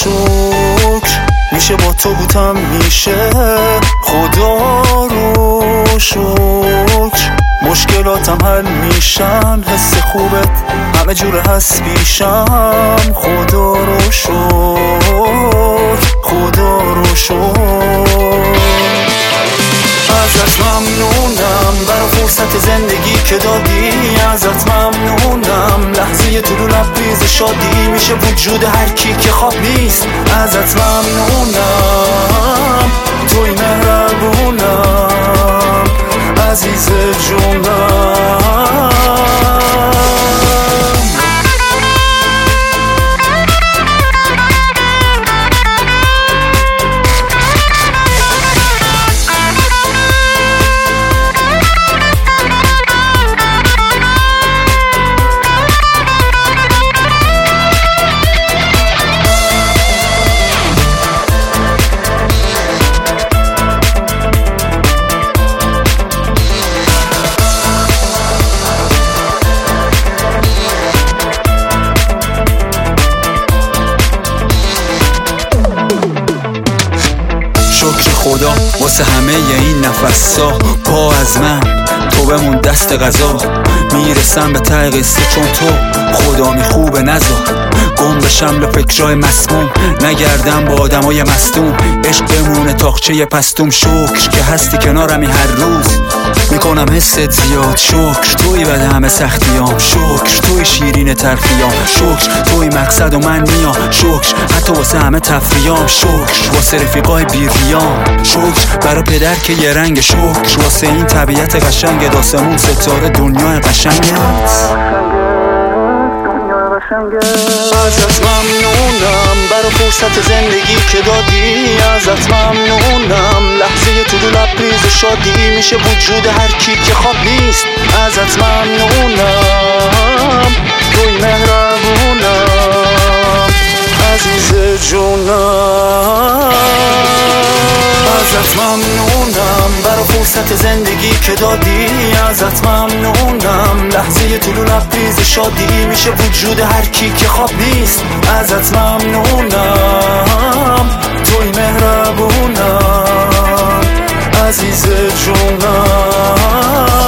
شکر میشه با تو بودم میشه، خدا رو شکر مشکلاتم حل میشن، حس خوبت همه جور هست پیشم، خدا رو شکر خدا رو شکر. ازت ممنونم برای فرصت زندگی که دادی، ازت ممنونم لحظه طلوع لبریز شادی میشه وجود هر کی که خواب نیست، ازت ممنونم توی مهربونم عزیز جونم. شکر خدا واسه همه این نفسا، پا از من تو بمون دست غذا، میرسم به ته قصه چون تو خدا خوبه نذار گم بشم لفکرای مسموم، نگردم با آدمای مصدوم، عشق بمونه تاقچه پستوم، شکر که هستی کنارمی هر روز میکنم حست زیاد، شکر توی بده همه سختیام، شکر توی شیرین تلخیام، شکر توی مقصد و من میام، شکر حتی واسه همه تفریام، شکر واسه رفیقای بیریام، شکر برای پدر که یه رنگ، شکر واسه این طبیعت قشنگ داسمون ستاره دنیا قشنگه. ازت ممنونم برای فرصت زندگی که دادی، ازت ممنونم لحظه طلوع لبریز شادی میشه وجود هر کی که خواب نیست، ازت ممنونم توی مهربونم عزیز جونم. ازت ممنونم برای فرصت زندگی که دادی، ازت ممنونم لحظه طلوع لبریز شادی میشه وجود هر کی که خواب نیست، ازت ممنونم توی مهربونم عزیز جونم.